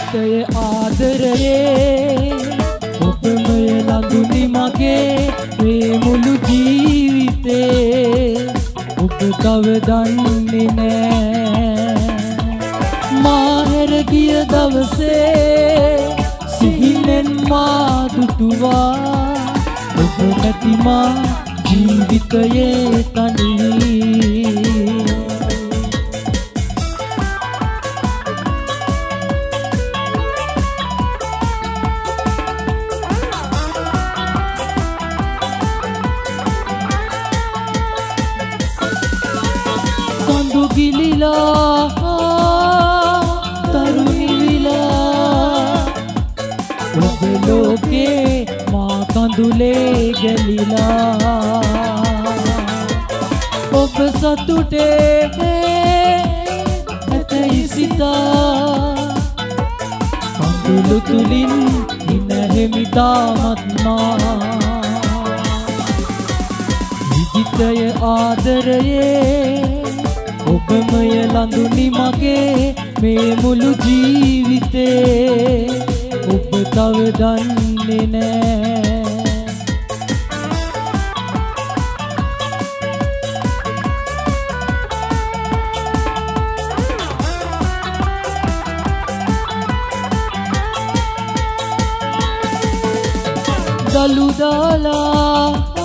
ජීවිතයේ ආදරයේ ඔබමය ලඳුනි මගේ මේ මුළු ජීවිතේ ඔබ තව දන්නේ නෑ මා හැර ගිය දවසේ සිහිනෙන් මා දුටුවා ඔබ නැති මා ජීවිතයේ තනි කඳු ගිලිලා තරුණි විලා ඔබ ලෝකේ මා කඳුලේ ගැලිලා ඔබ සතුටේ ඇතයි සිතා කඳුළු තුලින් ඉනහෙමි තාමත් මා ජීවිතයේ ආදරයේ ඔබමය ලඳුනි මගේ මේ මුළු ජීවිතේ ඔබ තව දන්නේ නෑ දලු දාලා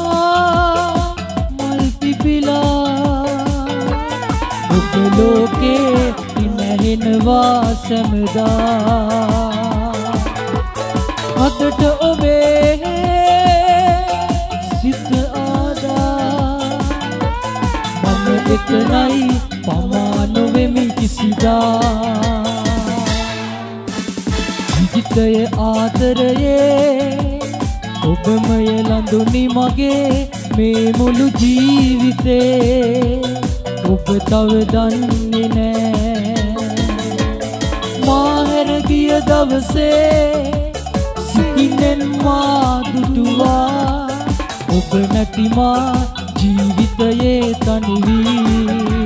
මල් පිපිලා ඔබ ලෝකේ ඉනහෙනවා සැමදා අදට ඔබේ සිත ආදා මම එකනයි පමා නොවෙමි කිසිදා ජීවිතයේ ආදරයේ ඔබමය ලඳුනි මගේ මේ මුළු ජීවිතේ ඔබ තව දන්නේ නෑ මා හැර ගිය දවසේ සිහිනෙන් මා දුටුවා ඔබ නැති මා ජීවිතයේ තනි වී